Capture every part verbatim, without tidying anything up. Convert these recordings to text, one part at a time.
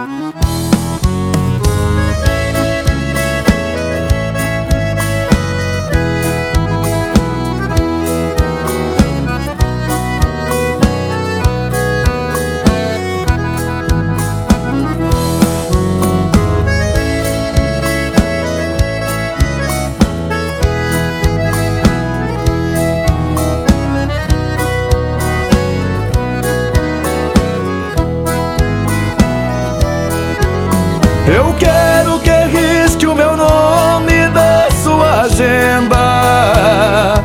Eu quero que risque o meu nome da sua agenda.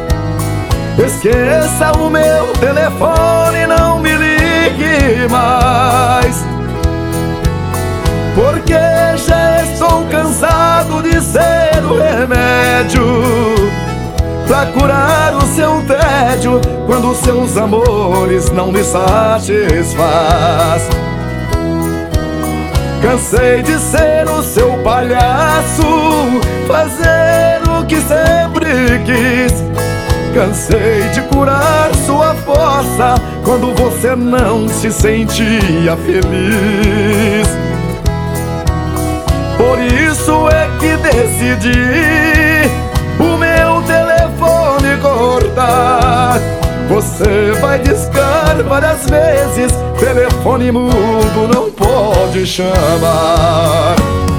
Esqueça o meu telefone, não me ligue mais, porque já estou cansado de ser o remédio pra curar o seu tédio quando seus amores não lhe satisfaz. Cansei de ser o seu palhaço, fazer o que sempre quis. Cansei de curar sua força quando você não se sentia feliz. Por isso é que decidi o meu telefone cortar. Você vai discar várias vezes, telefone mudo não pode chamar.